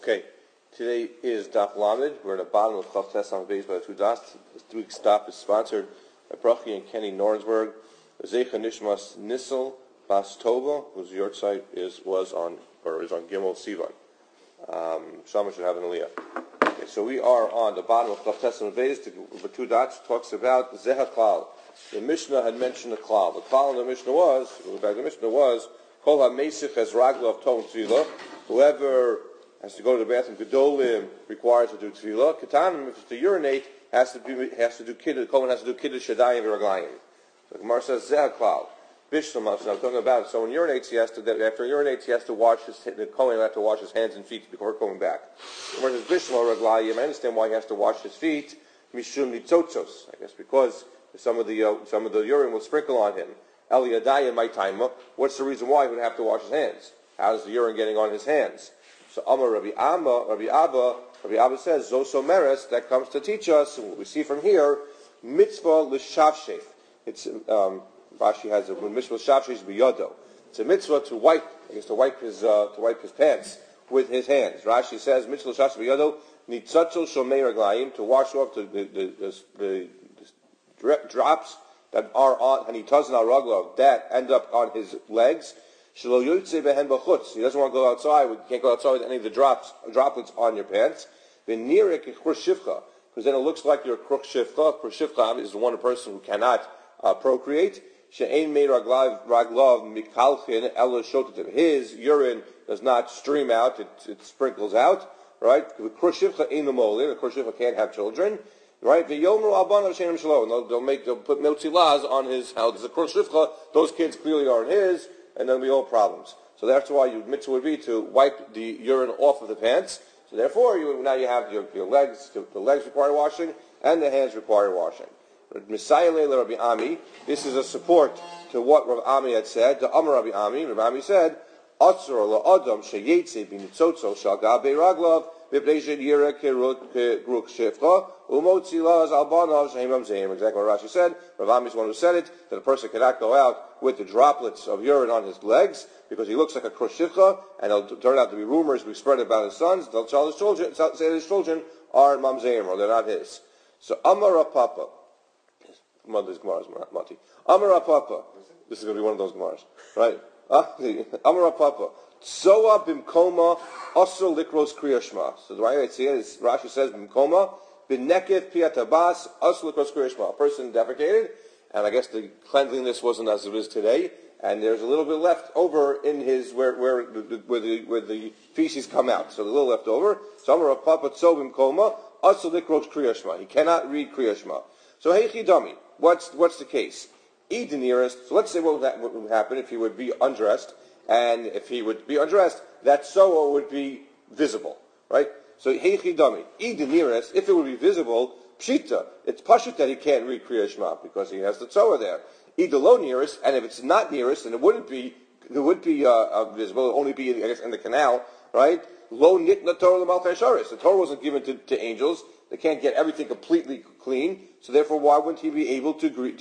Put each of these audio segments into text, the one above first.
Okay, today is Daf Lamed. We're at the bottom of Chav Tes on base by the two dots. This week's Daf is sponsored by Brachi and Kenny Norensberg. Zeicha Nishmas Nissel Bas Tova, whose yahrzeit is on Gimel Sivan. Shama should have an aliyah. Okay, so we are on the bottom of Chav Tes on base. The two dots talks about Zeha Klal. The Mishnah had mentioned the Klal. The Klal in the Mishnah was Kol HaMesich Es Raglav Tom Tzila. Whoever has to go to the bathroom, Gedolim requires to do tefillah. Ketanim, if it's to urinate, has to do kiddush. Kohen has to do kiddush shadayim v'raglayim. So the Gemara says Zeh Klal. Bishlam. I'm talking about it. So when he urinates, after he urinates, he has to wash the Kohen has to wash his hands and feet before going back. The Gemara says Bishlam raglayim. I understand why he has to wash his feet. Mishum nitzotzos. I guess because some of the urine will sprinkle on him. Eliyadayim my time. What's the reason why he would have to wash his hands? How is the urine getting on his hands? So Amar Rabbi Abba says, Zoso Meres, that comes to teach us, and what we see from here, mitzvah l'shavshef. It's, Rashi has a mitzvah l'shavshef b'yodo. It's a mitzvah to wipe his pants with his hands. Rashi says, mitzvah l'shavshef b'yodo, nitzatzol shomei raglayim, to wash off the drops that are on, and he doesn't raglav, that end up on his legs. He doesn't want to go outside. You can't go outside with any of the droplets on your pants. Because then it looks like you're a kruk shivcha. Kruk shivcha is one person who cannot procreate. His urine does not stream out; it sprinkles out. Right? Kruk shivcha ain't the molin. The kruk shivcha can't have children. Right? They'll put miltzilaz on his house. The kruk shivcha, those kids clearly aren't his. And then we all problems. So that's why your mitzvah would be to wipe the urine off of the pants. So therefore, now you have your legs. The legs require washing, and the hands require washing. Rabbi Ami. This is a support to what Rabbi Ami had said. The Amar Rabbi Ami. Rabbi Ami said, "Atzur la'adam sheyetze b'nitzotzo shal gabe raglav b'pnei yira keruk shefcha umotzi laz albanav shehem mamzeim." Exactly what Rashi said. Rabbi Ami is the one who said it, that a person cannot go out with the droplets of urine on his legs because he looks like a kroshivcha, and it'll turn out to be rumors be spread about his sons. They'll tell his children, say that his children are mamzeim, or they're not his. So Amar Papa. Mother's Gemaras, Mati. Amar Papa. This is going to be one of those Gemaras, right? Amar Papa. Tsoa bimkoma also likros kriyashma. So the way I see it is Rashi says bimkoma binekef piatabas also likros kriyashma. A person defecated, and I guess the cleanliness wasn't as it is today, and there's a little bit left over in his where the feces come out. So a little left over. So Amar Papa Tsobim Koma also likros kriyashma. He cannot read kriyashma. So heichi dami. What's the case? Eat the nearest. So let's say what would happen if he would be undressed, and if he would be undressed, that soa would be visible, right? So heichi dami. Eat the nearest. If it would be visible. Pshita, it's pashut that he can't read Kriya Shema because he has the Torah there. Either low nearest, and if it's not nearest, and it would be visible, it would only be, I guess, in the canal, right? Lo nitna Torah l'malchei sharis. The Torah wasn't given to angels. They can't get everything completely clean, so therefore, why wouldn't he be able to read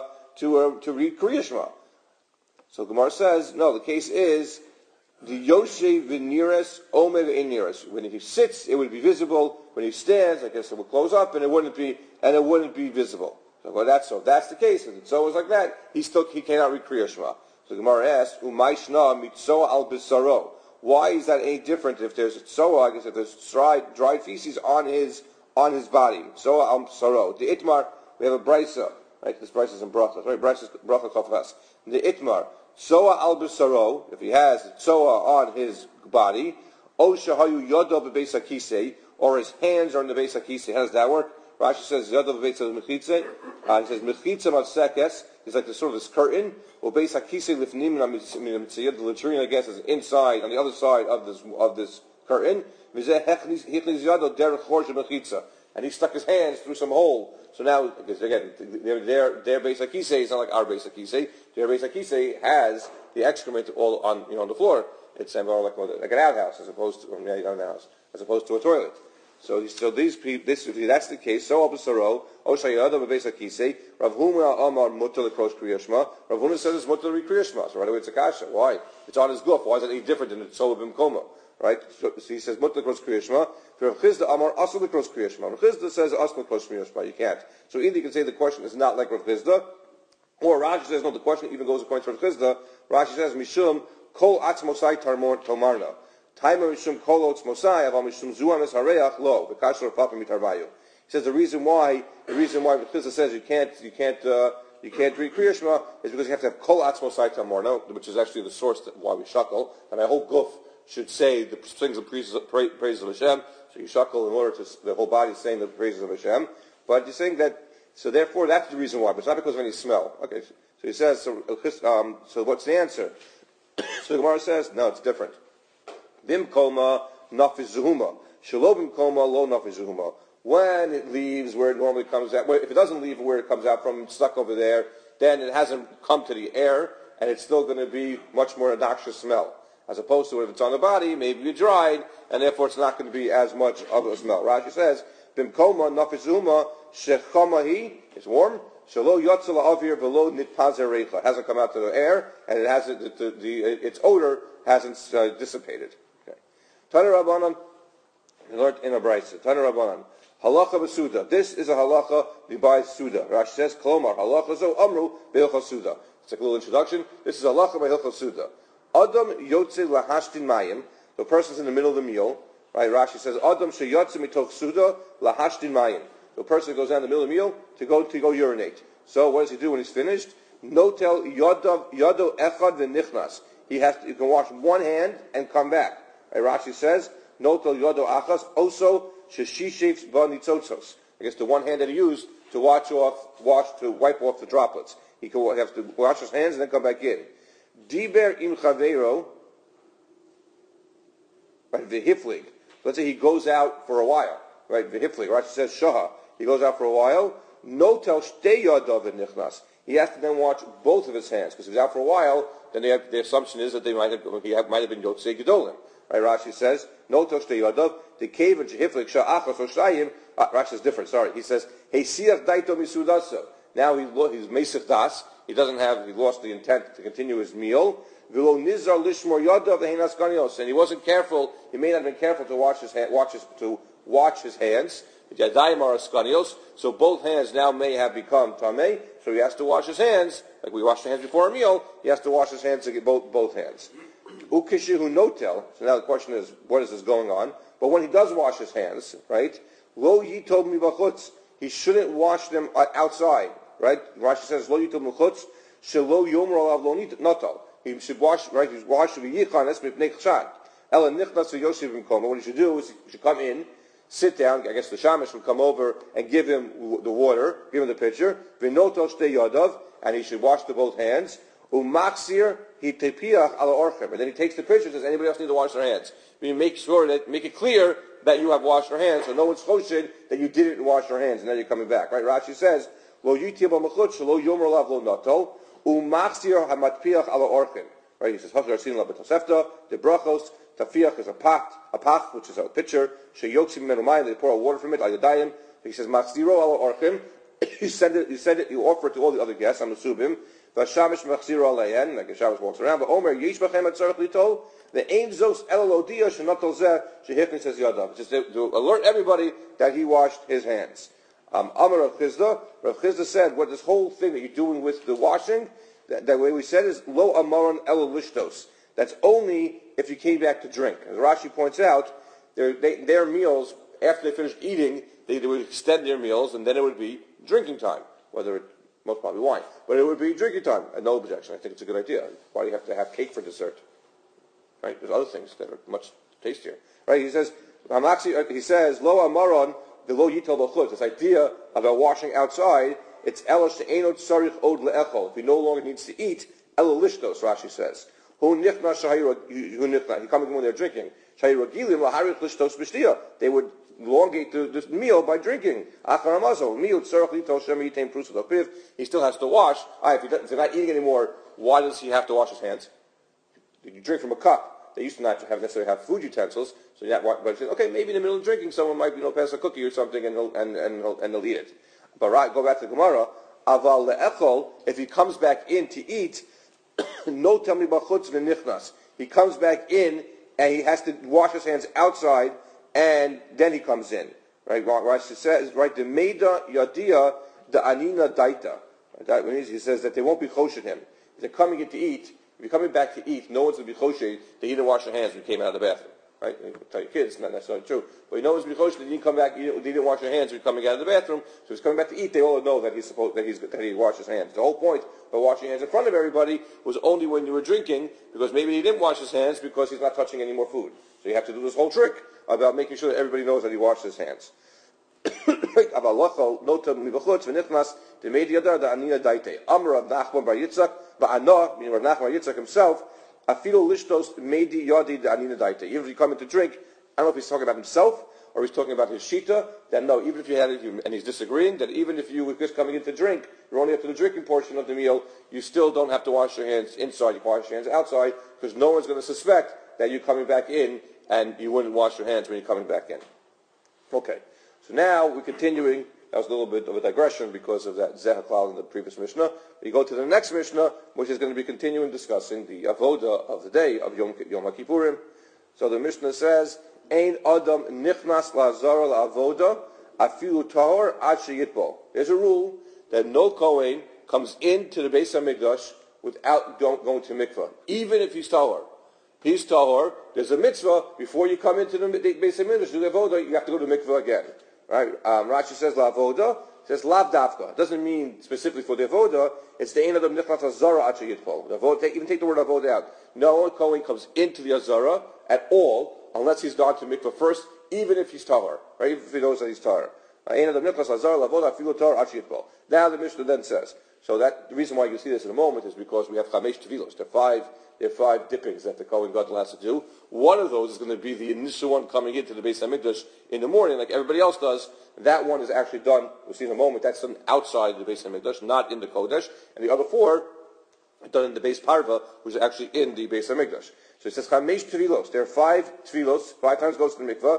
Kriya Shema? So Gemara says, no. The case is the Yoshe v'niras omer v'iniras. When he sits, it would be visible. When he stands, I guess it would close up, and it wouldn't be visible. So if that's the case, if it's always like that, he cannot read Kriya Shema. So the Gemara asks, Umayshna mitzoa al bisaro. Why is that any different if there's tzoa? I guess if there's dried feces on his body. Tzoa al bisaro. The itmar, we have a brisa, right? This brisa is in bracha, right? Brisa is bracha kafas. The itmar. Tzoa al bisaro, if he has tzoa on his body, o shahayu yodo bebeis hakisei, or his hands are in the beis hakisei. How does that work? Rashi says yodo bebeis mechitze. He says mechitze mavsekes is like this curtain. Or beis hakisei lifnim mitziyad. The latrine, I guess, is inside on the other side of this curtain. Mizeh hechniz yodo derech chorsh mechitze, and he stuck his hands through some hole. So now, because again, their beis hakisei is not like our beis hakisei. Their beis hakisei has the excrement all on the floor. It's like an outhouse as opposed to a toilet. So these people, if that's the case, so Abusaro, Oshayada Bebeis Hakisei, Rav Huna Amar Mutal Krosh Kriyashma. Rav Huna says it's Mutal Kriyashma. So right away it's a kasha. Why? It's on his goof. Why is it any different than it's Solabim Koma? right? So he says mutter l'kros kriyashma. For Rav Chisda Amar asur l'kros kriyashma. Rav Chisda says asur l'kros kriyashma. You can't. So either you can say the question is not like Rav Chisda, or Rashi says no. The question even goes according to Rav Chisda. Rashi says mishum kol atzmosai tomarna. Timer mishum kol atzmosai aval mishum zuames hareach lo v'kashor papim mitarvayu. He says the reason why Rav Chisda says you can't read Kriya Shema is because you have to have kol atzmosai tomarna, which is actually the source why we shackle, and my whole guf should say the things of praises of Hashem. So you shackle in order to the whole body is saying the praises of Hashem. But you're saying that, so therefore that's the reason why. But it's not because of any smell. Okay, so he says, so what's the answer? So the Gemara says, no, it's different. Bim koma nafiz zuhuma. Shalom koma lo nafiz zuhuma. When it leaves where it normally comes out, if it doesn't leave where it comes out from, it's stuck over there, then it hasn't come to the air, and it's still going to be much more obnoxious smell. As opposed to if it's on the body, maybe you dried, and therefore it's not going to be as much of a smell. Rashi says, Bimkoma nafizuma shechamahi, it's warm, shalo yotzala avir velo nitpazer reicha, hasn't come out to the air, and it hasn't, its odor hasn't dissipated. Okay. Tana Rabbanan, we learned in a brayso. Tana Rabbanan, halacha b'suda. This is a halacha by suda. Rashi says, Klomar halacha zo amru beilcha suda. It's like a little introduction. This is halacha by hilcha suda. Adam yotze lahashtin mayim. The person's in the middle of the meal, right? Rashi says, Adam sheyotze mitoch suda lahashtin mayim. The person goes down the middle of the meal to go urinate. So what does he do when he's finished? Notel yado echad v'nichnas. He can wash one hand and come back. Right? Rashi says, Notel yado achas also sheshishevs b'nitzotzos. I guess the one hand that he used to wipe off the droplets. He can have to wash his hands and then come back in. Diber im chaveiro, right? V'hiflig. Let's say he goes out for a while, right? V'hiflig. Rashi says shaha. He goes out for a while. No tel shtei yadav v'nichnas. He has to then wash both of his hands because if he's out for a while, then the assumption is that he might have been yotzei gedolim. Right? Rashi says no tel shtei yadav. The cave and shehiflig sha'achas or shtayim. Rashi is different. Sorry. He says hey siach daito misudasa. Now he's mesich das. He lost the intent to continue his meal. And he wasn't careful. He may not have been careful to wash his hands. So both hands now may have become tamei. So he has to wash his hands, like we wash our hands before a meal. He has to wash his hands to get both hands. Ukishihu notel. So now the question is, what is this going on? But when he does wash his hands, right? Lo yitov mi b'chutz. He shouldn't wash them outside. Right? Rashi says, "Lo yitul mechutz shelo yomer alav lo natal." He should wash. Right? He's washed v'yichanes mipnei chshad. Ela nichnas v'yoshiv b'mkom. What he should do is he should come in, sit down. I guess the shamash would come over and give him the water, give him the pitcher. V'notal shtei yadav, and he should wash both hands. Umaksir he tepiach ala orchem, and then he takes the pitcher. Does anybody else need to wash their hands? Make it clear that you have washed your hands, so no one's choshed that you didn't wash your hands, and then you're coming back. Right? Rashi says. Lo yitib al-mechutz shelo yomer alav lo natal u'machzir hamatpiach ala orchin. Right? He says hachar sin la b'tosefta the brachos tafiach is a pach which is a pitcher sheyoksim menumayim they pour out water from it ayadayim. He says machziro ala orchin. You send it. You offer it to all the other guests. I'm assuming v'shamish machziro aleihen like a shamish walks around. But Omer yish b'chem at tzarich litol the ein zos elolodia shenatal zeh shehifni says yadav. Just to alert everybody that he washed his hands. Amar Rav Chisda. Rav Chisda said, what this whole thing that you're doing with the washing, that way we said is lo amaron elo lishtos. That's only if you came back to drink. As Rashi points out, their meals after they finished eating, they would extend their meals, and then it would be drinking time. Most probably wine, but it would be drinking time. And no objection. I think it's a good idea. Why do you have to have cake for dessert? Right? There's other things that are much tastier. Right? He says lo amaron. The lo yitel b'chutz, this idea about washing outside, it's elash she'enot sarich od le'echol. If he no longer needs to eat, ela lishtos, Rashi says. Hu nichna shahir nichna. He comes in when they're drinking. Shahir gilim laharich lishtos b'shtia. They would elongate this meal by drinking. Achar amazo miut sarich litel shem yitem prusa l'piv. He still has to wash. If they're not eating anymore, why does he have to wash his hands? You drink from a cup. They used to not necessarily have food utensils, so but okay, maybe in the middle of drinking, someone might pass a cookie or something, and they'll eat it. But go back to the Gemara. Aval le'echol, if he comes back in to eat, no tell me b'chutz v'nichnas. He comes back in and he has to wash his hands outside, and then he comes in. Right? Rashi says, right, the Meida Yadia, the Anina Daita. That means he says that they won't be choshen him. If they're coming in to eat, if you're coming back to eat, no one's going to be choshen that he didn't wash their hands when he came out of the bathroom. Right? You tell your kids, it's not necessarily true. But no one's going to be choshen that he didn't come back, he didn't wash their hands when he coming out of the bathroom. So he's coming back to eat, they all know that he washed his hands. The whole point of washing hands in front of everybody was only when you were drinking, because maybe he didn't wash his hands because he's not touching any more food. So you have to do this whole trick about making sure that everybody knows that he washed his hands. Amar Rav Nachman bar Yitzchak, Ba'ana, meaning Rav Nachman bar Yitzchak himself, Afilo lishtos meidi yadi da'anina daite. Even if you come in to drink, I don't know if he's talking about himself or he's talking about his shita. Then no, even if you had it, and he's disagreeing, that even if you were just coming in to drink, you're only up to the drinking portion of the meal, you still don't have to wash your hands inside. You can wash your hands outside because no one's going to suspect that you're coming back in and you wouldn't wash your hands when you're coming back in. Okay, so now we're continuing. That was a little bit of a digression because of that Zehaklal in the previous Mishnah. We go to the next Mishnah, which is going to be continuing discussing the avoda of the day of Yom HaKippurim. So the Mishnah says, Ein Adam nichnas la'azara la'avoda afilu tahor ad sheyitbo. There's a rule that no Kohen comes into the Beis HaMikdash without going to mikvah, even if he's tahor. He's tahor. There's a mitzvah before you come into the Beis HaMikdash to do the avoda. You have to go to mikvah again. Right? Rashi says la'avoda, says lav dafka. It doesn't mean specifically for the avoda. It's the ein adam nichnas azara ad sheyitpo. Even take the word avoda out. No one Kohen comes into the azara at all unless he's gone to mikvah first, even if he's tahor, right? Even if he knows that he's tahor. Ein adam nichnas azara la'avoda afilu tahor ad sheyitpo. Now the Mishnah then says. So that the reason why you see this in a moment is because we have chamesh tevilos. There are five dippings that the Kohen Gadol has to do. One of those is going to be the initial one coming into the Beis HaMikdash in the morning, like everybody else does. That one is actually done, we'll see in a moment, that's done outside the Beis HaMikdash, not in the Kodesh. And the other four are done in the Beis Parva, which is actually in the Beis HaMikdash. So it says chamesh tevilos. There are 5 tevilos, 5 times goes to the mikvah,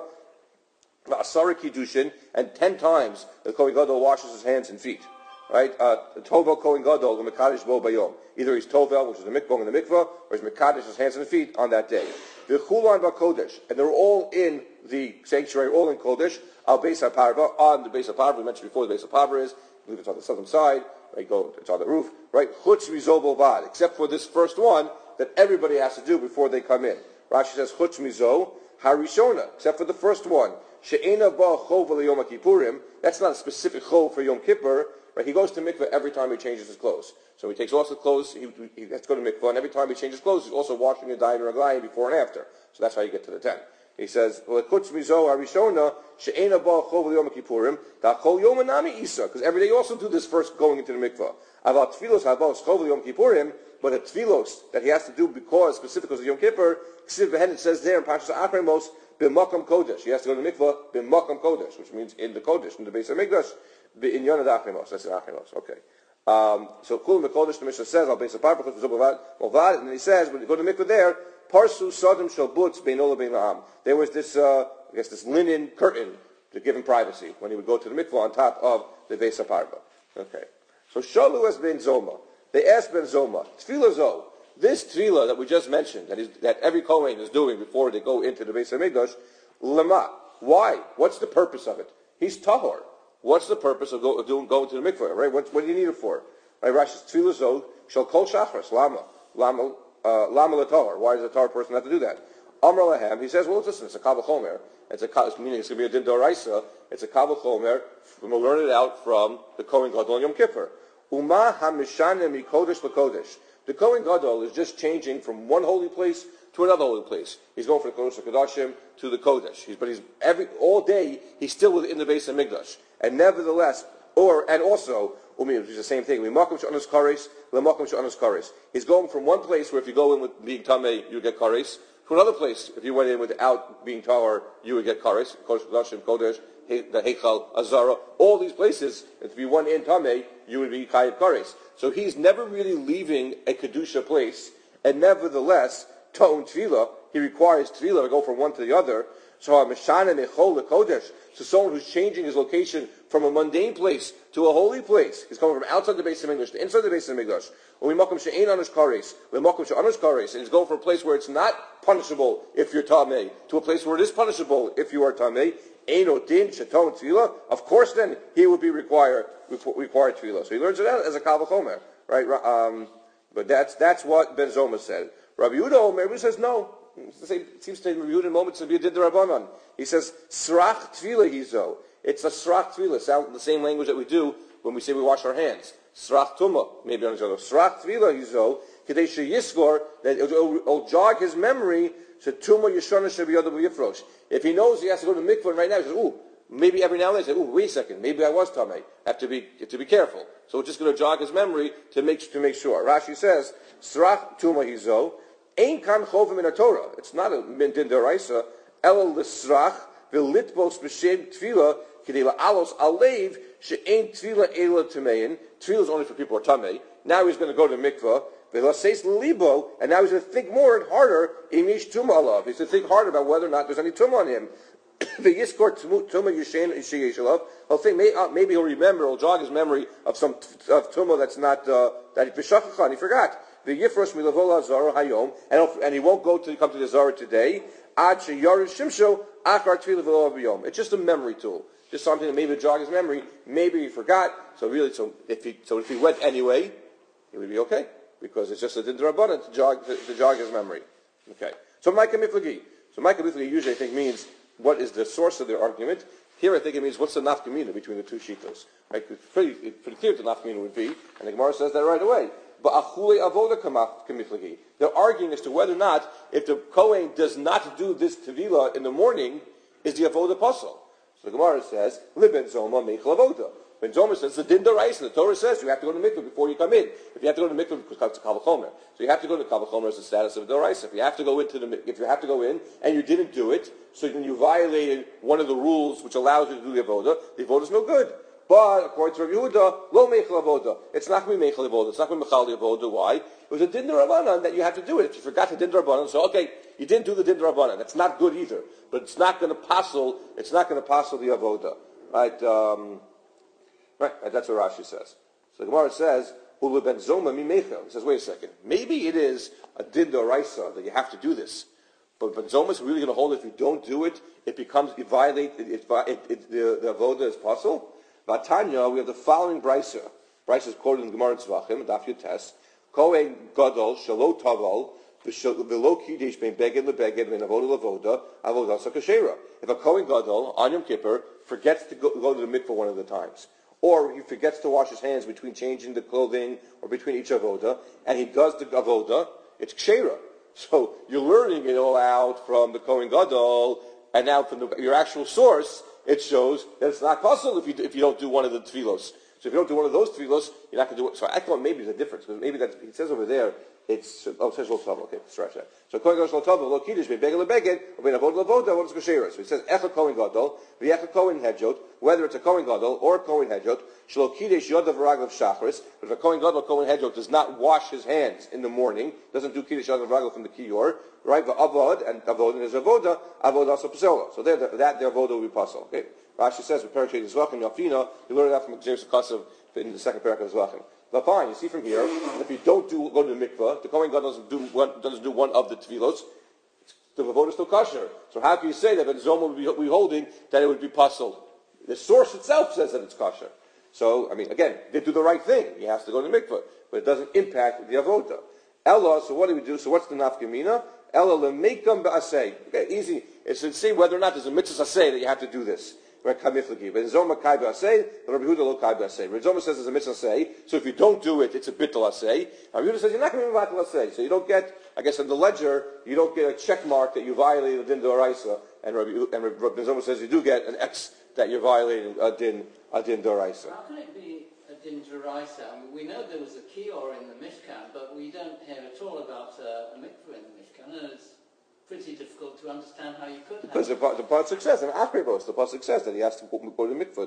asara kiddushin, and 10 times the Kohen Gadol washes his hands and feet. Right? Tovel Kohen Gadol, the Mekadesh Bo Bayom. Either he's Tovel, which is the mikvah in the mikvah, or he's Mekadesh, his hands and feet on that day. The Chulan Kodesh, and they're all in the sanctuary, all in Kodesh, al Beis HaParva, on the Beis HaParva. We mentioned before the Beis HaParva is, I believe it's on the southern side, right? It's on the roof, right? Chutz Mizo Bovad, except for this first one that everybody has to do before they come in. Rashi says Chutz Mizo Harishona, except for the first one. She'ena Ba Chov Yom Kippurim. That's not a specific chov for Yom Kippur. Right, he goes to mikveh every time he changes his clothes. So he takes off his clothes, he has to go to mikveh, and every time he changes clothes, he's also washing the dayin or raglayim before and after. So that's how you get to the 10. He says, because every day you also do this first going into the mikveh. But the tfilos that he has to do because, specifically of Yom Kippur, it says there in Parshas Achremos, b'makam kodesh. He has to go to the mikveh, b'makam kodesh, which means in the kodesh, in the Beis HaMikdash. In Yonah Achrimos, that's in Achrimos. Okay. So Kulam Mekodesh, the Mishnah says, I'll base a parpa, and then he says, when you go to mikveh there, Parsu Sadim Shalbutz Beinola Beinam. There was this, this linen curtain to give him privacy when he would go to the mikveh on top of the Beis HaParva. Okay. So Shalu es Ben Zoma. They asked Ben Zoma, Tfilah Zo, this tefillah that we just mentioned, that every Kohen is doing before they go into the Beis HaMikdash, Lema. Why? What's the purpose of it? He's tahor. What's the purpose of going to the mikveh? Right? What do you need it for? Right? Rashi tefillah zo shall kol shachris lama l'tahor. Why does a tahor person have to do that? Amar lahem. He says, well, listen, it's a kavah chomer. Meaning it's going to be a din d'oraisa. It's a kavah chomer. We're going to learn it out from the Kohen Gadol Yom Kippur. Uma hamishane mikodesh l'kodesh. The Kohen Gadol is just changing from one holy place to another holy place. He's going from the Kodesh HaKodashim to the Kodesh. All day, he's still within the Beis HaMikdash. And nevertheless, which is the same thing. He's going from one place where if you go in with being tamei, you get kares, to another place if you went in without being tahor, you would get kares. Kodesh HaKodashim, Kodesh, the Heichal, Azara, all these places, if you went in tamei, you would be chayav kares. So he's never really leaving a kedusha place, and nevertheless, Ta'un Tefillah, he requires tefillah to go from one to the other. So someone who's changing his location from a mundane place to a holy place, he's coming from outside the base of English to inside the base of English. And he's going from a place where it's not punishable if you're tamei to a place where it is punishable if you are tamei. Of course, then he would be required tefillah. So he learns it out as a kal v'chomer, right? But that's what Ben Zoma said. Rabbi Yehuda says no. It seems to Rabbi Yehuda in moments to be a did Rabbanan. He says srach tefillah hizo. It's a srach tefillah. Sound the same language that we do when we say we wash our hands. Srach tumah, maybe on each other. Srach tefillah hizo. Kadei sheyiskor, that it'll jog his memory. So tumah yishana shebiyadav yifrosh. If he knows he has to go to the mikvah right now, he says, "Ooh." Maybe every now and then he says, "Ooh, wait a second. Maybe I was tamei. I have to be careful." So it's just going to jog his memory to make sure. Rashi says srach tumah hizo. Ein kan chovim in a Torah. It's not a min din deraisa. El l'srach v'litbos b'shem tefillah k'dei la'alos alev she'ein tefillah ela tamein. Tefillah is only for people who are tamei. Now he's going to go to mikvah. V'laseis libo, and now he's going to think more and harder. Imish tumah alav. He's going to think harder about whether or not there's any tumah on him. V'yiskor tumah yishen sheyesh alav. He'll think maybe he'll remember. He'll jog his memory of some of tumah that's not that v'shachachan. He forgot. The Yifrosh milavola zara hayom, and he won't come to the zara today. Ad sheyariv shimsho achar tefillah v'lo b'yom. It's just a memory tool, just something that maybe would jog his memory. Maybe he forgot. So if he went anyway, it would be okay because it's just a din d'rabbanan to jog his memory. Okay. So Micah Miflagi. Usually I think means what is the source of their argument. Here I think it means what's the nafkamina between the two shitas. Right? It's pretty clear what the nafkamina would be, and the Gemara says that right away. But achule avoda kamiflagi. They're arguing as to whether or not, if the Kohen does not do this tevilah in the morning, is the avoda puzzle. So the Gemara says, liben zoma meichel avoda. Ben Zoma says, the din d'oraisa. The Torah says you have to go to the mikveh before you come in. If you have to go to the mikveh, because it's a kal v'chomer. So you have to go to the kal v'chomer as the status of d'oraisa. If you have to go in and you didn't do it, so then you violated one of the rules which allows you to do the avoda is no good. But according to Rabbi Yehuda, lo meichel avoda. It's not going to be meichel avoda. It's not going to be mechal avoda. Why? It was a din d'Rabbanan that you have to do it. If you forgot the din d'Rabbanan, so okay, you didn't do the din d'Rabbanan. That's not good either. But it's not going to passel. It's not going to passel the avoda. Right? Right. That's what Rashi says. So the Gemara says, "Ulu ben zoma mi meichel." He says, "Wait a second. Maybe it is a din d'oraisa that you have to do this." But Ben Zoma is really going to hold if you don't do it, it becomes the avoda is passel. Vatanya, we have the following brisa. Brisa is quoted in Gemara Tzvachim, Daf Yutes. Kohen Gadol Shalo Taval V'Lo Kiddush Ben Beged LeBeged Ben Avoda LeVoda Avoda Sakashera. If a Kohen Gadol on Yom Kippur forgets to go to the mikvah one of the times, or he forgets to wash his hands between changing the clothing or between each avoda, and he does the avoda, it's kshera. So you're learning it all out from the Kohen Gadol, and now from your actual source, it shows that it's not possible if you don't do one of the tefillos. So if you don't do one of those tefillos, you're not going to do it. So I thought maybe there's a difference, because maybe that it says over there, it says lo tava. Okay, stretch that. So Kohen Gadol lo tava, lo kiddush, ben beged lebeged, or ben avoda levoda, avoda skashera. So it says echa Kohen Gadol, v'echa Kohen hedjot, whether it's a Kohen Gadol or a Kohen hedjot, shelo kiddush yodav raglav shachris. But if a Kohen Gadol or Kohen hedjot does not wash his hands in the morning, doesn't do kiddush yodav raglav from the kiyor, right? V'avod and is avoda also pasola. So their avoda will be pasul. Okay. Rashi says with Perek Zvachim Yafina, you learn that from James Akasav in the second parak of Zvachim. But fine, you see from here, if you don't go to the mikvah, the Kohen Gadol doesn't do one of the tevilos, the avoda is still kosher. So how can you say that Ben Zoma would be holding that it would be pasul? The source itself says that it's kosher. So, I mean, again, they do the right thing. He has to go to the mikvah, but it doesn't impact the avoda. Ella, so what do we do? So what's the nafkamina? Ella lemekam ba'aseh. Okay, easy. It's to see whether or not there's a mitzvah aseh that you have to do this. But Zoma kai b'aseh, Rabbi Yehuda lo kai b'aseh. Rabbi Zoma says there's a mitzvah aseh, so if you don't do it, it's a bittul aseh. Rabbi Yehuda says you're not going to be bittul aseh, so you don't get, I guess in the ledger, you don't get a check mark that you violated din d'oraisa, and Rabbi Zoma says you do get an X that you're violating a din d'oraisa. How can it be a din d'oraisa? I mean, we know there was a kior in the Mishkan, but we don't hear at all about a mikveh in the Mishkan, and it's pretty difficult to understand how you could have. Because the part success, and Akribos, the part success that he has to go to the mikveh,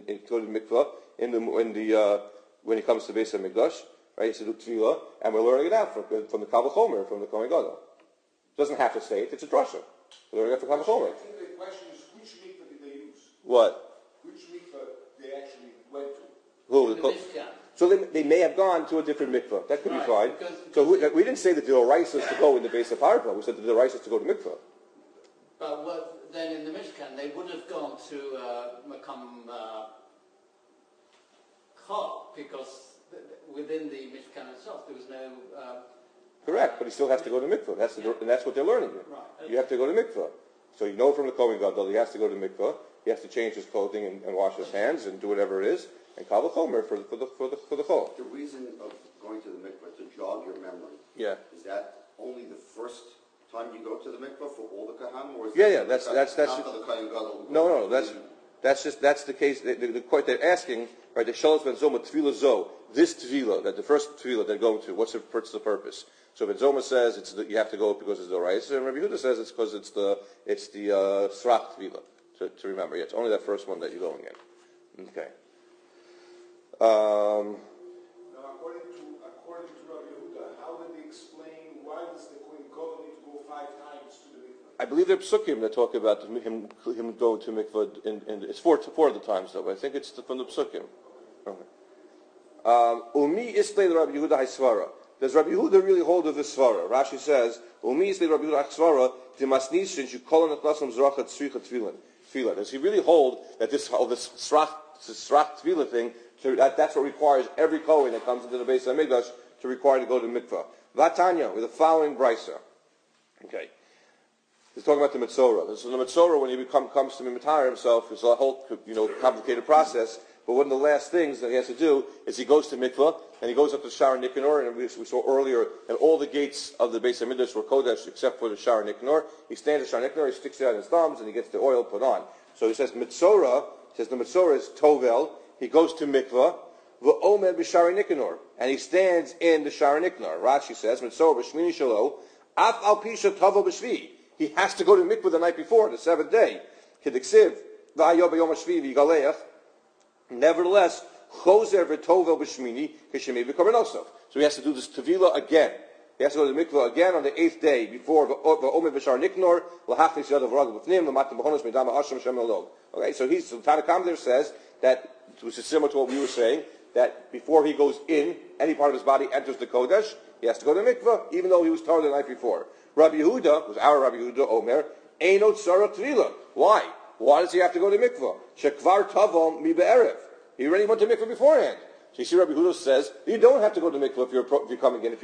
when he comes to Beis HaMikdash, right? He said do tefillah, and we're learning it out from the Kal V'chomer, from the Kohen Gadol. Doesn't have to say it. It's a drasha. They're learning it for Kal Vachomer. I think the question is, which mikvah did they use? What? Which mikvah they actually went to? Who? The Mishkan. So they may have gone to a different mikvah. That could be fine. Because So we didn't say that the Oraisa is to go in the base of Harpa. We said that the Oraisa is to go to mikvah. But then in the Mishkan, they would have gone to Makam Chol, because within the Mishkan itself, there was no... Correct, but he still has to go to mikvah. And that's what they're learning. Right. You have to go to mikvah. So you know from the Kohen Gadol he has to go to mikvah. He has to change his clothing and wash his hands and do whatever it is. And Kal Vachomer for the chol. The reason of going to the mikvah to jog your memory. Yeah. Is that only the first time you go to the mikvah for all the kahanim, or is Yeah, it that's not for the Kohen Gadol? No, that's the case. The point they're asking, right? The Shalos ben Zoma Tefillah Zo. This Tefillah, that the first Tefillah they're going to, what's the purpose? So Ben Zoma says you have to go because it's the Oraisa, and Rabbi Yehuda says it's because it's the Srach Tefillah to remember. Yeah, it's only that first one that you're going in. Okay. Now, according to Rabbi Yehuda, how did they explain why does the Kohen Gadol need to go 5 times to the mikvah? I believe there are psukim that talk about him going to mikvah. It's four of the times though. But I think it's from the psukim. Umi islay Rabbi Yehuda haisvara. Does Rabbi Yehuda really hold of this svara? Rashi says, Umi islay Rabbi Yehuda haisvara dimasnishin shukolan atlasam zrachat tzricha tefillah. Does he really hold that this srach tefillah thing? That's what requires every Kohen that comes into the base of Mikdash to require to go to mikvah. Vatanya with the following brisa. Okay. He's talking about the Mitzorah. So the Mitzorah, when he comes to Mimatar himself, it's a whole complicated process. But one of the last things that he has to do is he goes to mikvah and he goes up to Shara Nikanor. And we saw earlier that all the gates of the base of Mikdash were kodesh except for the Shara Nikanor. He stands at Shara Nikanor, he sticks it out in his thumbs, and he gets the oil put on. So he says Mitzorah. Says the Mitzorah is Tovel. He goes to mikvah, v'omed b'shari Nikanor, and he stands in the Shara Nikanor. Rashi says, Mitzorah b'shmini shalo, af al pisha tavo b'shvi. He has to go to mikvah the night before, the 7th day. Kediksiv, v'ayo b'yom hashvi v'yigaleach. Nevertheless, choser v'tovel b'shmini, k'shemi v'korbanosov. So he has to do this tevilah again. He has to go to the mikvah again on the 8th day before v'omed b'shari Nikanor, l'hachnis yadav ragav b'fnim, l'matim b'chonos midama asham shem elog. Okay, so Tanna Kamma there says that, which is similar to what we were saying, that before he goes in, any part of his body enters the Kodesh, he has to go to mikvah, even though he was told the night before. Rabbi Yehuda, who's our Rabbi Yehuda Omer, Eino Tzara Tvila. Why? Why does he have to go to mikvah? Shekvar Tavom Mi Be'erev. He already went to mikvah beforehand. So you see, Rabbi Yehuda says you don't have to go to mikvah if you're coming in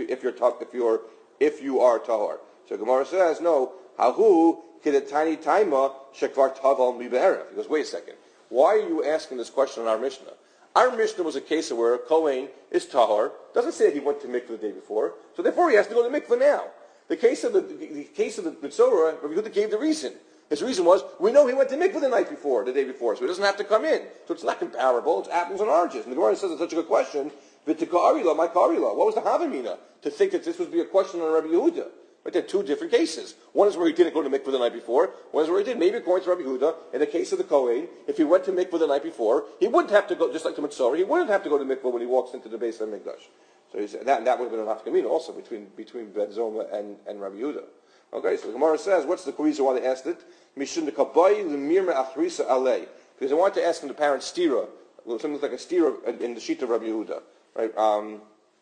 if you are tahor. So Gemara says no. Hahu Kidetani Taima Shekvar Tavom Mi Be'erev. He goes, wait a second. Why are you asking this question in our Mishnah? Our Mishnah was a case where a Kohen is tahor. Doesn't say that he went to mikvah the day before, so therefore he has to go to mikvah now. The case of the Mitzorah, Rabbi Yehuda gave the reason. His reason was, we know he went to mikvah the day before, so he doesn't have to come in. So it's not comparable, it's apples and oranges. And the Gemara says it's such a good question, V'tika arila, my karila. What was the Havamina? To think that this would be a question on Rabbi Yehuda. But there are 2 different cases. One is where he didn't go to mikvah the night before. One is where he did. Maybe according to Rabbi Yehuda, in the case of the Kohen, if he went to mikvah the night before, he wouldn't have to go, just like the Mitzorah, he wouldn't have to go to mikvah when he walks into the base of Mikdash. So he said, that would have been an Hafkamina also between Ben Zoma and Rabbi Yehuda. Okay, so the Gemara says, what's the reason why they asked it? Mishun de kabai l'mirma achrisa alei. Because they wanted to ask him the parent stira, something like a stira in the sheet of Rabbi Yehuda. Right?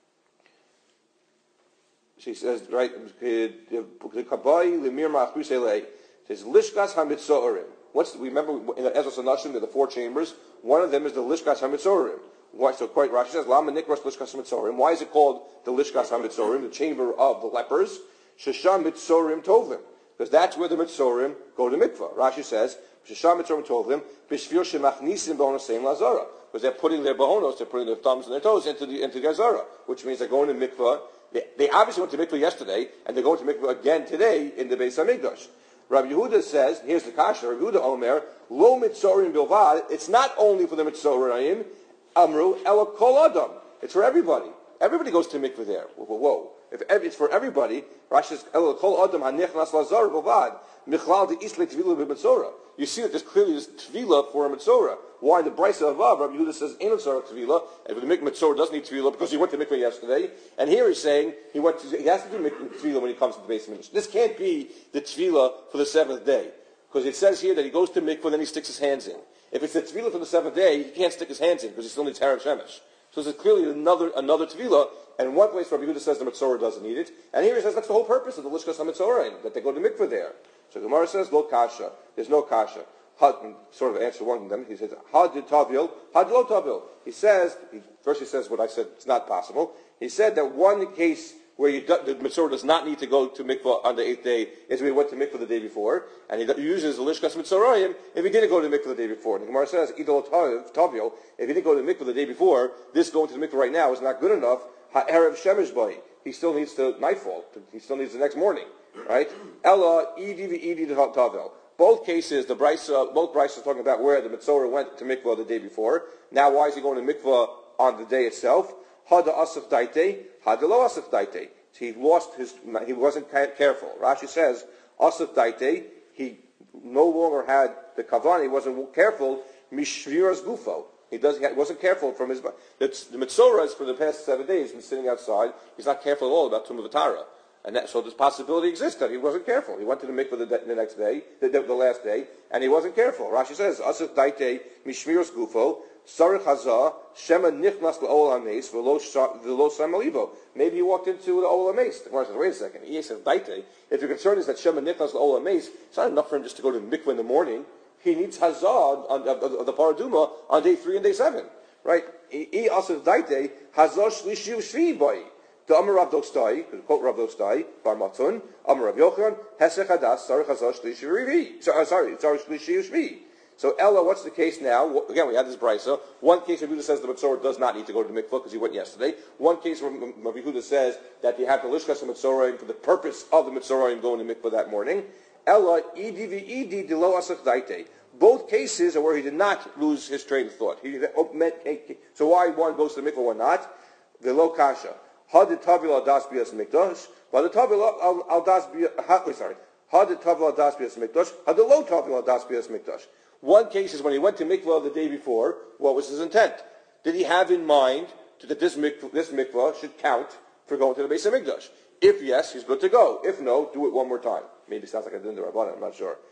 She says, right, the kabai l'mirma achrisa alei. Says, lishkas hamitzorim. Remember in the Ezras Hanashim, there are the 4 chambers. One of them is the lishkas hamitzorim. Why? So quite Rashi says, Lama Nikras Lishkas Mitzorim. Why is it called the Lishkas HaMitzorim, the chamber of the lepers? Shesham Mitzorim Tovim. Because that's where the Mitzorim go to mikvah. Rashi says, Shesham Mitzorim Tovim, Bishvir Shemachnisim Bonoseim Lazara. Because they're putting their bohonos, they're putting their thumbs and their toes into the Azara, which means they're going to mikvah. They obviously went to mikvah yesterday, and they're going to mikvah again today in the Beis HaMikdash. Rabbi Yehuda says, here's the kasha, Rabbi Yehuda Omer, Lo Mitzorim Bilvad, it's not only for the Mitzorim, Amru Ela Kol Adam. It's for everybody. Everybody goes to mikveh there. Whoa. If it's for everybody, Rashi says Ela Kol Adam Hanichnas Lazar Bavad. Michlal de Isle Tvila b'Mitzora. You see that there's clearly this Tvila for a Mitzora. Why the Brisa of Vav, Rabbi Yehuda says, Ein Mitzora Tvila, and the Mitzora doesn't need Tvila because he went to mikveh yesterday, and here he's saying he has to do Tvila when he comes to the base of Mikdash. This can't be the Tvila for the seventh day, because it says here that he goes to mikveh and then he sticks his hands in. If it's the Tvila for the seventh day, he can't stick his hands in because he still needs Harav Shemesh. So it's clearly another Tvila, and in one place Rabbi Yehuda says the Mitzora doesn't need it, and here he says that's the whole purpose of the Lishkas HaMitzoraim, that they go to mikveh there. So Gemara says, Lo Kasha, there's no Kasha. Sort of answer one of them. He says, Had Tavil, Had Lo Tavil. He says, first he says what I said, it's not possible. He said that one case where the Mitzora does not need to go to mikveh on the 8th day is when he went to mikveh the day before, and he uses the Lishkas Mitzorayim if he didn't go to mikveh the day before. And the Gemara says, Idol Tavil, if he didn't go to mikveh the day before, this going to the mikveh right now is not good enough. Ha'erev Shemesh Boi. He still needs to nightfall. He still needs the next morning. Right? Ella, Edi v'Edi Tavil. Both cases, both Bryce are talking about where the Mitzora went to mikvah the day before. Now, why is he going to mikvah on the day itself? Hada asaf daite, hada lo asaf daite. He wasn't careful. Rashi says, asaf daite, he no longer had the kavan, he wasn't careful, mishviras gufo. He wasn't careful from his, the Mitzora is for the past 7 days, been sitting outside, he's not careful at all about Tumah V'Tara. And so this possibility exists that he wasn't careful. He went to the mikveh the next day, the last day, and he wasn't careful. Rashi says, Asif daite mishmiros gufo, sarich hazah, shema nichnas l'ol hameis, v'lo samalivo. Maybe he walked into the ol hameis. The Gemara says, wait a second, he says daite. If your concern is that shema nichnas l'ol hameis, it's not enough for him just to go to the mikveh in the morning. He needs hazah of the paraduma on day 3 and day 7. Right? Asif daite, hazah shlishi u'shvi boi. The Amar Rav Dostai, quote Rav Dostai, Bar Matun, Amar Rav Yochanan, Hesech Hadas, Sarich Hazash Shlishi Rivi. Sorry, Shlishi Ushvi. So Ella, what's the case now? Again, we had this brisa. One case Rav Yehuda says the Mitzora does not need to go to the mikveh because he went yesterday. One case Rav Yehuda says that you have the Lishkas Mitzorayim for the purpose of the Mitzorayim going to mikveh that morning. Ella, Edi v'Edi Dilo Asach Daite. Both cases are where he did not lose his train of thought. So why one goes to the mikveh, one not? The Lo Kasha. Had the Tavil al das bias mikdash, but the Tavil al das bias. Sorry, had the Tavil al das bias mikdash, had the low Tavil al das bias mikdash. One case is when he went to mikvah the day before. What was his intent? Did he have in mind that this mikvah should count for going to the base of mikdash? If yes, he's good to go. If no, do it one more time. Maybe it sounds like I did in the Rabbanan. I'm not sure.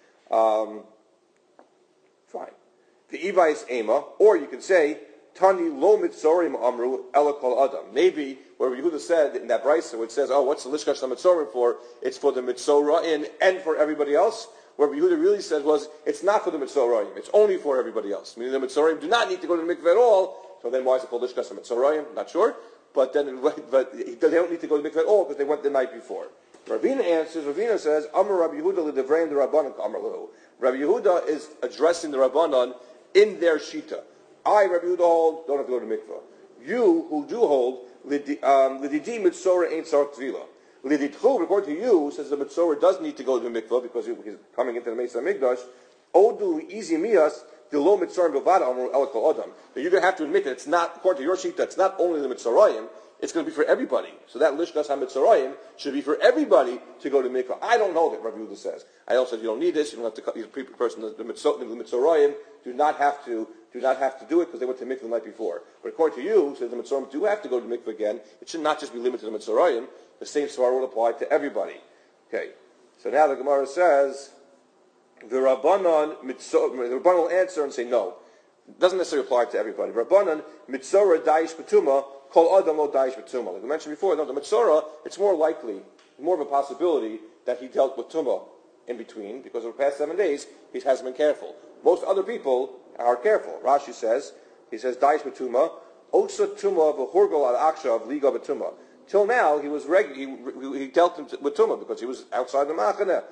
Fine. The Iva is Ema, or you can say Tani lo mitzorim amru ela kol adam. Maybe where Yehuda said in that brisa, which says, "Oh, what's the lishkash mitzorim for? It's for the mitzorah and for everybody else." Where Yehuda really said was, "It's not for the mitzorahim; it's only for everybody else." Meaning the mitzorahim do not need to go to the mikveh at all. So then, why is it called lishkash mitzorahim? Not sure. But they don't need to go to the mikveh at all because they went the night before. Ravina answers. Ravina says, "Amar Rabbi Yehuda l'devreim the Rabbanan Amar Lahu." Rabbi Yehuda is addressing the Rabbanan in their shita. I, Rabbi Yehuda, hold, don't have to go to mikveh. You, who do hold, lididi mitzorah ain't sark tvila. Lididchu, according to you, says the mitzorah does need to go to the mikveh because he's coming into the Mesa Mikdash. Odu izi mias, the lo mitzorah b'vada amru elakol adam. You're going to have to admit that it's not, according to your sheet, that's not only the mitzorahim, it's going to be for everybody. So that lishkas ha-mitzorahim should be for everybody to go to mikveh. I don't know that, Rabbi Yehuda says. I also said you don't need this. You don't have to cut these person. The mitzorahim do not have to do it because they went to mikveh the night before. But according to you, says the mitzorahim do have to go to mikveh again. It should not just be limited to the mitzorahim. The same svara will apply to everybody. Okay. So now the Gemara says the Rabbanan will answer and say no. It doesn't necessarily apply to everybody. Rabbanan mitzorah daish betuma. Kol adam lo daish b'tumah. Like we mentioned before, no, the Mitzorah, it's more likely, more of a possibility that he dealt with tumah in between, because over the past 7 days, he hasn't been careful. Most other people are careful. Rashi says, daish b'tumah, otsa tumah v'hurgol al akshav liga b'tumah. Till now, he was he dealt with tumah because he was outside the machaneh.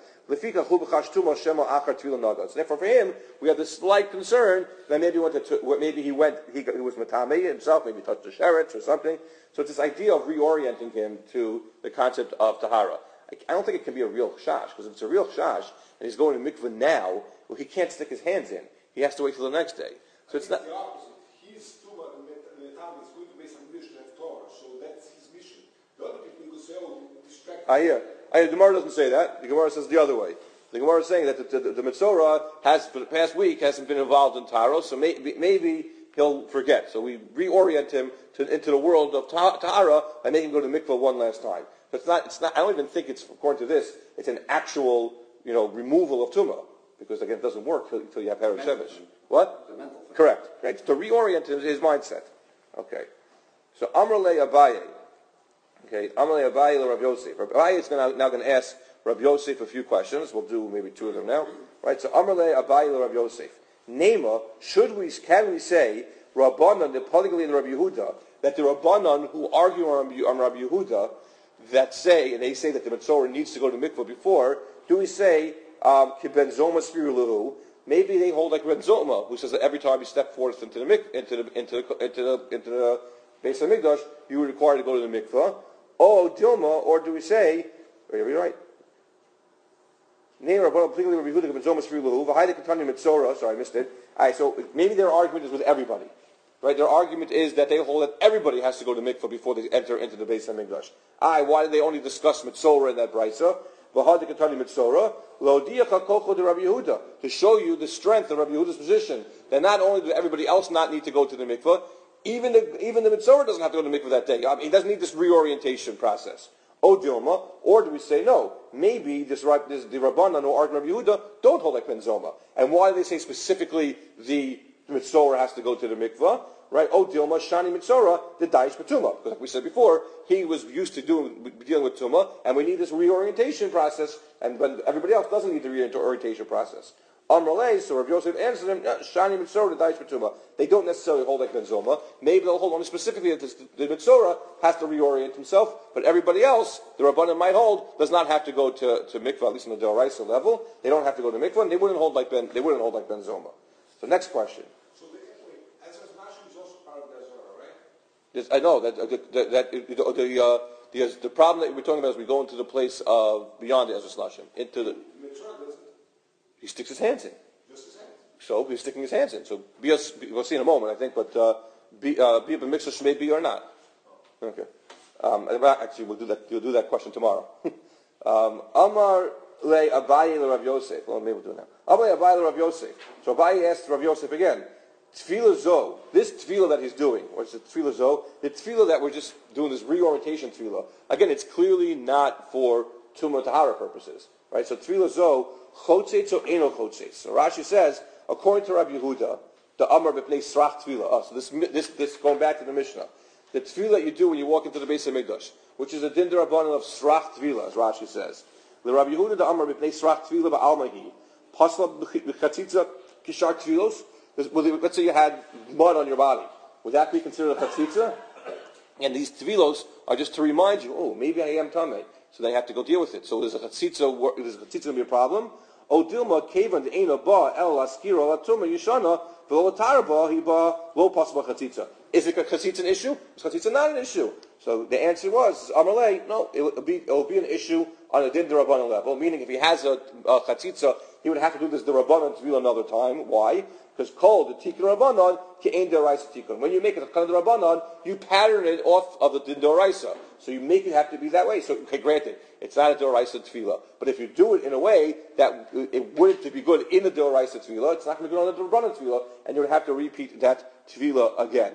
So therefore, for him, we have this slight concern that maybe he was matame himself, maybe touched the sheretz or something. So it's this idea of reorienting him to the concept of tahara. I don't think it can be a real chash, because if it's a real chash and he's going to mikveh now, well, he can't stick his hands in. He has to wait till the next day. So it's not. The opposite. His tumah the time is going to be some mission at Torah, so that's his mission. The other people will say, "Oh, distract." The Gemara doesn't say that. The Gemara says the other way. The Gemara is saying that the Metzora has, for the past week, hasn't been involved in Taro, so maybe he'll forget. So we reorient him into the world of Tahara by making him go to the mikvah one last time. But it's not. I don't even think it's, according to this, it's an actual, removal of Tumah. Because again, it doesn't work until you have Erev Shemesh. What? It's a mental thing. Correct. Right? To reorient his mindset. Okay. So Amrle Abaye. Okay. Amrle Abaye le Rav Yosef. Rav Abaye is now going to ask Rav Yosef a few questions. We'll do maybe two of them now. Right. So Amrle Abaye le Rav Yosef. Nema, can we say Rabbanan, the polygon in Rabbi Yehuda, that the Rabbanan who argue on Rabbi Yehuda, that say, and they say that the Metzora needs to go to mikvah before, do we say Ki Ben Zoma Sfiru? Maybe they hold like Ben Zoma, who says that every time you step forth into the Beis Hamikdash, you are required to go to the mikvah. Oh, Dilma, or do we say, are we right? Sorry, I missed it. Alright, so maybe their argument is with everybody. Right? Their argument is that they hold that everybody has to go to mikvah before they enter into the Beis Hamikdash. Why did they only discuss Metzora in that brisa? To show you the strength of Rabbi Yehuda's position, that not only does everybody else not need to go to the mikvah, even the Metzora doesn't have to go to the mikvah that day. He doesn't need this reorientation process. O Dilma, or do we say no? Maybe the Rabbanan who argue Rabbi Yehuda don't hold like Ben Zoma. And why do they say specifically the Metzora has to go to the mikvah? Right? O Dilma, Shani Metzora, the Daish Betuma. Because like we said before, he was used to dealing with Tumah, and we need this reorientation process, and when everybody else doesn't need the reorientation process. Amrale, so Rav Yosef answered him, Shani Metzora, the Daish Betuma. They don't necessarily hold like Ben Zoma. Maybe they'll hold only specifically that the Metzora has to reorient himself, but everybody else, the Rabbanan might hold, does not have to go to mikvah, at least on the D'oraisa level. They don't have to go to mikvah, and they wouldn't hold like Ben Zoma. So next question. I know that the problem that we're talking about is we go into the place of beyond the Ezras Lashim, into the. He sticks his hands in. Just his hands. So he's sticking his hands in. So we'll see in a moment, I think, but be a mixer shmei be or not. Okay. Actually, we'll do that. You'll do that question tomorrow. Amar le Abaye le Rav Yosef. Well, maybe we'll do it now. Amar le Abaye le Rav Yosef. So Abaye asked Rav Yosef again. Tefillah zo, this tefillah that he's doing, or is it tefillah zo? The tefillah that we're just doing, this reorientation tefillah. Again, it's clearly not for Tumah Tahara purposes, right? So tefillah zo, chotzetz or eno chotzetz. So Rashi says, according to Rabbi Yehuda, the Amar b'pnei srach tefillah. So this going back to the Mishnah, the tefillah that you do when you walk into the Beis Hamikdash, which is a din d'Rabbanan of srach tefillah, as Rashi says. The Rabbi Yehuda, the Amar b'pnei srach tefillah ba'almahi, pasla b'chatzitza kishar tefillos. Let's say you had mud on your body. Would that be considered a chatzitza? And these tevilos are just to remind you, maybe I am tamei. So they have to go deal with it. So is a chatzitza going to be a problem? O dilma kevan de'ena ba el askira la tuma yishana v'lo tarba hiba lo pasba chatzitza. Is it a chatzitza an issue? Is chatzitza not an issue? So the answer was, Amalei, no, it will be an issue on a din d'Rabbanan level, meaning if he has a chatzitza, he would have to do this d'Rabbanan tefillah another time. Why? Because called the tikkun Rabbanan ke'ein d'oraisa tikkun. When you make it a kind of Rabbanan, you pattern it off of the din d'oraisa. So you make it have to be that way. So, okay, granted, it's not a d'oraisa tefillah. But if you do it in a way that it would to be good in the d'oraisa tefillah, it's not going to be good on the Rabbanan tefillah, and you would have to repeat that tefillah again.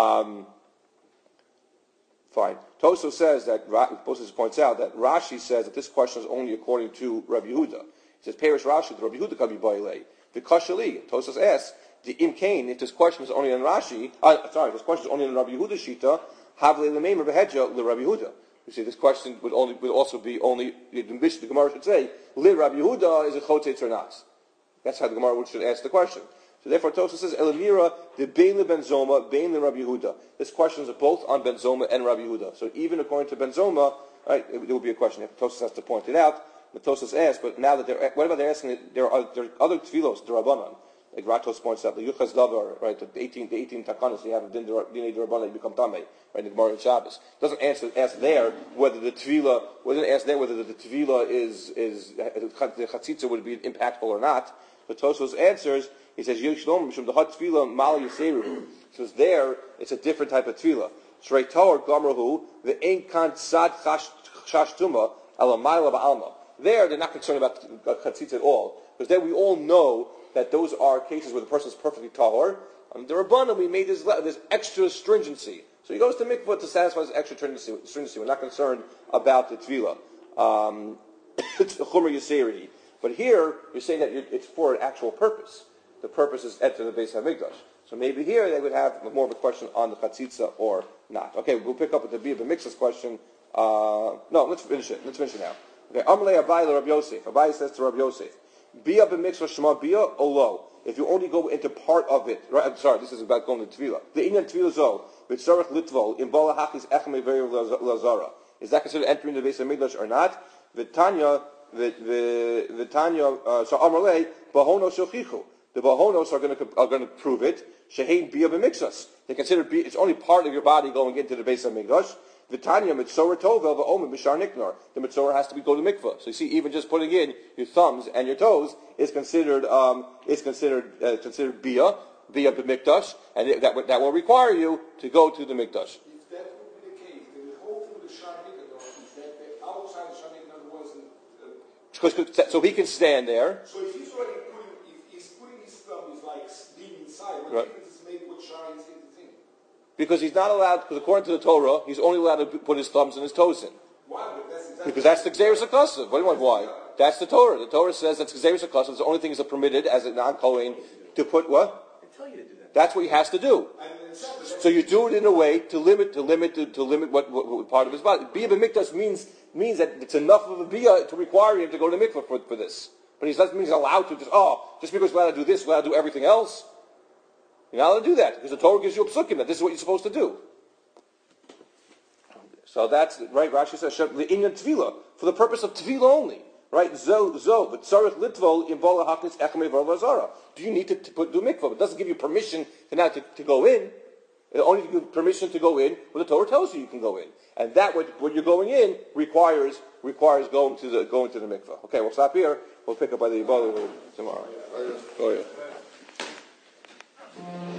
Fine. Toso says that, Toso points out that Rashi says that this question is only according to Rabbi Yehuda. He says, Perish Rashi, the Rabbi Yehuda can be boilei. The Kashali, Tosos asks, the Imkain, if this question is only on Rashi, if this question is only on Rabbi Yehuda Shita, Havle Lemeim Behedja le Rabbi Yehuda. You see, this question would also be only, the Gemara should say, Le Rabbi Yehuda is a chotzetz or not. That's how the Gemara should ask the question. So therefore, Tosos says, Elamira, the Bein le Ben Zoma, Bein le Rabbi Yehuda. This question is both on Ben Zoma and Rabbi Yehuda. So even according to Ben Zoma, right, there will be a question. Tosos has to point it out. The Tosos asked, but now that what about they're asking? There are other tefillos, the Rabbanan, like Ratos points out, the Yuchas Davar, right? The 18 takanas you have of Dinei Rabbanan, you become tamei, right? The Gemara in Shabbos doesn't ask there whether the tefillah is the chatzitza would be impactful or not. But Tosos answers. He says Yishlom Mishum the hot tefillah mal yiseru. So there it's a different type of tefillah. Shrei Torah Gamrahu the Ein Kan Sad Chash Tuma Elamayla Ba'alma. there they're not concerned about chatzitza at all, because there we all know that those are cases where the person is perfectly tahor. The Rabbanan, we made this extra stringency. So he goes to mikvah to satisfy this extra stringency. We're not concerned about the tefillah. It's Chumra Yiseri. But here, you're saying that it's for an actual purpose. The purpose is enter the Beis HaMikdash. So maybe here they would have more of a question on the chatzitza or not. Okay, we'll pick up with the Bia B'Miksa's question. No, let's finish it. Let's finish it now. Okay, Amalei Abai Rabbi Yosef. Abai says to Rabbi Yosef, Bia B'Miksa Shema Bia Olo. If you only go into part of it, right? I'm sorry, this is about going to tefillah. The Inyan tefillah zo, v'tzarech litvol, in bala hachis echem everi lazara. Is that considered entering the Beis HaMikdash or not? V'tanya, so Amalei, Bahonos Shochichu. The Bahonos are going to prove it. Shehein Bia B'Miksas. They consider it's only part of your body going into the Beis HaMikdash. V'tanya mitzorah tovel v'omer b'shar niknar. The mitzorah has to go to mikvah. So you see, even just putting in your thumbs and your toes is considered bia b'mikdash, and that will require you to go to the mikdash. If that would be the case, then the whole thing with the shar niknar is that the outside of shar niknar wasn't. So he can stand there. So if he's already putting his thumb is like being inside, what Right. difference does it make what shar is in the thing? Because he's not allowed, because according to the Torah, he's only allowed to put his thumbs and his toes in. Why? But that's exactly Because that's the Gzeirus HaKasav. What do you want? Why? That's the Torah. The Torah says that's Gzeirus HaKasav. The only things that are permitted as a non-Kohen to put what? I tell you to do that. That's what he has to do. So you do it in a way to limit what part of his body. Bia b'mikdash means that it's enough of a bia to require him to go to mikvah for this. But he doesn't mean he's allowed to just because we're allowed to do this, we're allowed to do everything else. You're not allowed to do that because the Torah gives you a psukim that this is what you're supposed to do. So that's right. Rashi says the inyan tefillah for the purpose of tefillah only. Right? But tzarich litvol in bala haknis echamei v'alazara. Do you need to do mikvah? It doesn't give you permission to go in. It only gives you permission to go in when the Torah tells you can go in, and that when you're going in requires going to the mikvah. Okay, we'll stop here. We'll pick up by the Yibala tomorrow. Oh yeah.